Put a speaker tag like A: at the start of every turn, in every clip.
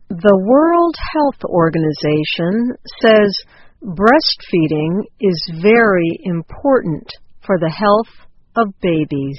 A: The World Health Organization says breastfeeding is very important for the health of babies.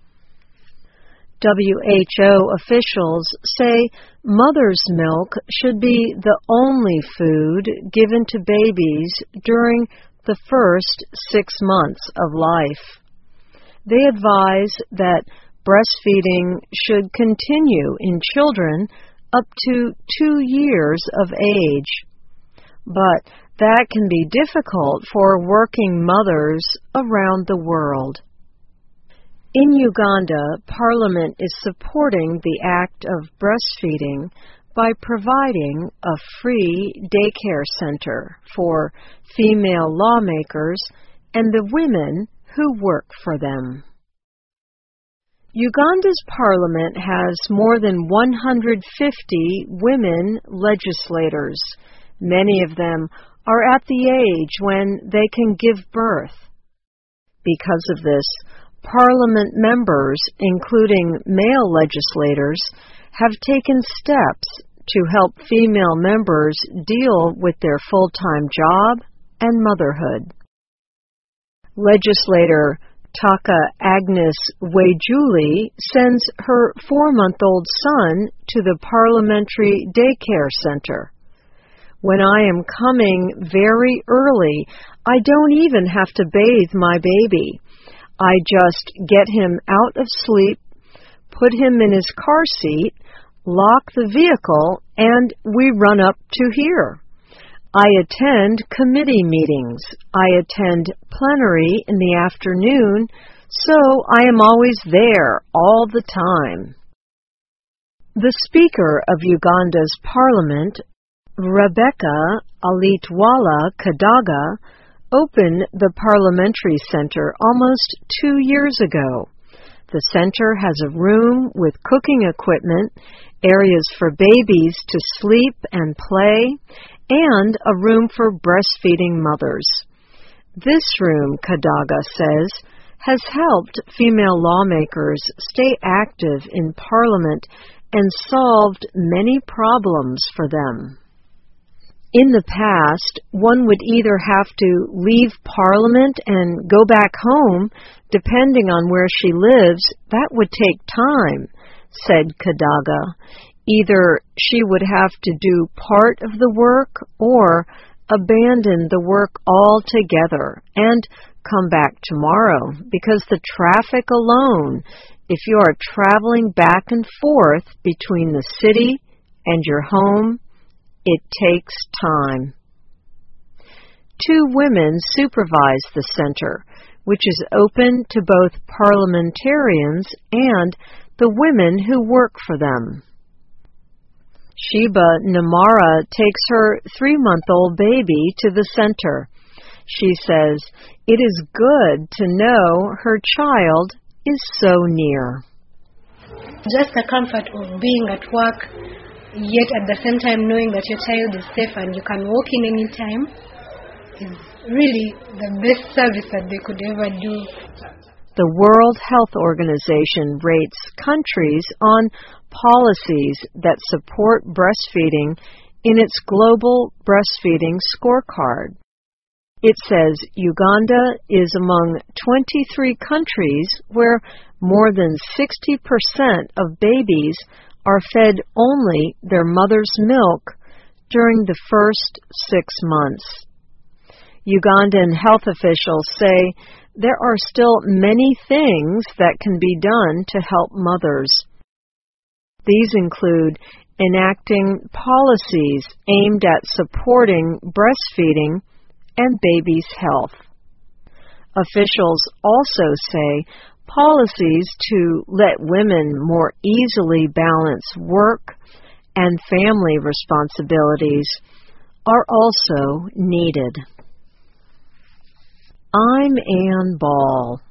A: WHO officials say mother's milk should be the only food given to babies during the first 6 months of life. They advise that breastfeeding should continue in children up to 2 years of age. But that can be difficult for working mothers around the world. In Uganda, Parliament is supporting the act of breastfeeding by providing a free daycare center for female lawmakers and the women who work for them. Uganda's parliament has more than 150 women legislators. Many of them are at the age when they can give birth. Because of this, Parliament members, including male legislators, have taken steps to help female members deal with their full-time job and motherhood. Legislator Taka Agnes Wejuli sends her 4-month-old son to the parliamentary daycare center. When I am coming very early, I don't even have to bathe my baby. I just get him out of sleep, put him in his car seat, lock the vehicle, and we run up to here. I attend committee meetings. I attend plenary in the afternoon, so I am always there all the time. The Speaker of Uganda's Parliament, Rebecca Alitwala Kadaga, opened the Parliamentary Center almost 2 years ago. The center has a room with cooking equipment, areas for babies to sleep and play, and a room for breastfeeding mothers. This room, Kadaga says, has helped female lawmakers stay active in Parliament and solved many problems for them. In the past, one would either have to leave Parliament and go back home, depending on where she lives. That would take time, said Kadaga. Either she would have to do part of the work or abandon the work altogether and come back tomorrow, because the traffic alone, if you are traveling back and forth between the city and your home, it takes time. 2 women supervise the center, which is open to both parliamentarians and the women who work for them. Sheba Namara takes her 3-month-old baby to the center. She says it is good to know her child is so near.
B: Just the comfort of being at work, yet at the same time knowing that your child is safe and you can walk in any time, is really the best service that they could ever do.
A: The World Health Organization rates countries on policies that support breastfeeding in its global breastfeeding scorecard. It says Uganda is among 23 countries where more than 60% of babies are fed only their mother's milk during the first 6 months. Ugandan health officials say there are still many things that can be done to help mothers. These include enacting policies aimed at supporting breastfeeding and babies' health. Officials also say policies to let women more easily balance work and family responsibilities are also needed. I'm Ann Ball.